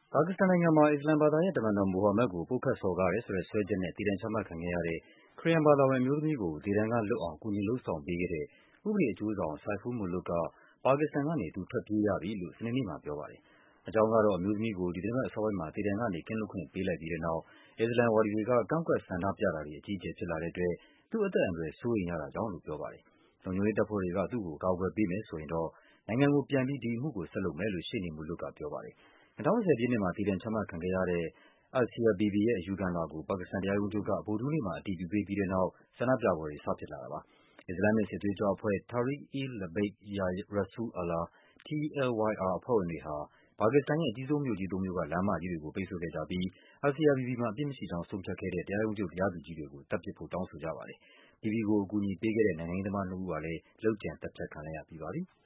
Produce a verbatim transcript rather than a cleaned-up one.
ပါကစ္စတန်နိုင်ငံမှာ အစ္စလာမ်ဘာသာရဲ့တမန်တော် မိုဟာမက်ကို ပုတ်ခတ်စော်ကားတယ်ဆိုတဲ့ စွဲချက်နဲ့ သေဒဏ်ချမှတ်ခံခဲ့ရတဲ့ ခရစ်ယာန်ဘာသာဝင် အမျိုးသမီးကို သေဒဏ်ကလွတ်အောင် ကူညီလုပ်ဆောင်ပေးခဲ့တဲ့ ဥပဒေအကျိုးဆောင် Saiful Mulook က ပါကစ္စတန်ကနေ သူထွက်ပြေးရပြီလို့ စနေနေ့မှာပြောပါတယ်။ အကြောင်းကတော့ အမျိုးသမီးကို ဒီသီတင်းပတ်အစောပိုင်းမှာ သေဒဏ်ကနေ ကင်းလွတ်ခွင့်ပေးလိုက်ပြီးတဲ့နောက် အစ္စလာမ်ဝါဒီတွေက ကန့်ကွက်ဆန္ဒပြတာတွေ အကြီးအကျယ်ဖြစ်လာတဲ့အတွက် သူ့အသက်အန္တရာယ် စိုးရိမ်ရတာကြောင့်လို့ ပြောပါတယ်။ လုံခြုံရေးတပ်ဖွဲ့တွေက သူ့ကို အကာအကွယ်ပေးမယ်ဆိုရင်တော့ နိုင်ငံကိုပြန်ပြီး ဒီအမှုကို ဆက်လုပ်မယ်လို့ ရှေ့နေ Mulook ကပြောပါတယ်။ ၂၀၁၀ ပြည့်နှစ်မှာ သေဒဏ်ချမှတ်ခံခဲ့ရတဲ့ Asia Bibi ရဲ့ အယူခံလွှာကို ပါကစ္စတန်တရားရုံးချုပ်က ဗုဒ္ဓဟူးနေ့မှာ အတည်ပြုပေးပြီးတဲ့နောက် ဆန္ဒပြပွဲတွေ စဖြစ်လာတာပါ။ အစ္စလာမ်မစ် စစ်သွေးကြွအဖွဲ့ Tehreek-e-Labbaik ya Rasool Allah ที အယ် ဝိုင် အာ အဖွဲ့ဝင်တွေဟာ ပါကစ္စတန်ရဲ့ အကြီးဆုံးမြို့ကြီးသုံးမြို့က လမ်းမကြီးတွေကို ပိတ်ဆို့ခဲ့ကြပြီး Asia Bibi မှာ အပြစ်မရှိကြောင်း ဆုံးဖြတ်ခဲ့တဲ့ တရားရုံးချုပ် တရားသူကြီးတွေကို သတ်ပစ်ဖို့ တောင်းဆိုကြပါတယ်။ Bibi ကို အကူအညီပေးခဲ့တဲ့ နိုင်ငံရေးသမားနှစ်ဦးဟာလည်း လုပ်ကြံသတ်ဖြတ်ခံလိုက်ရပြီးပါပြီ။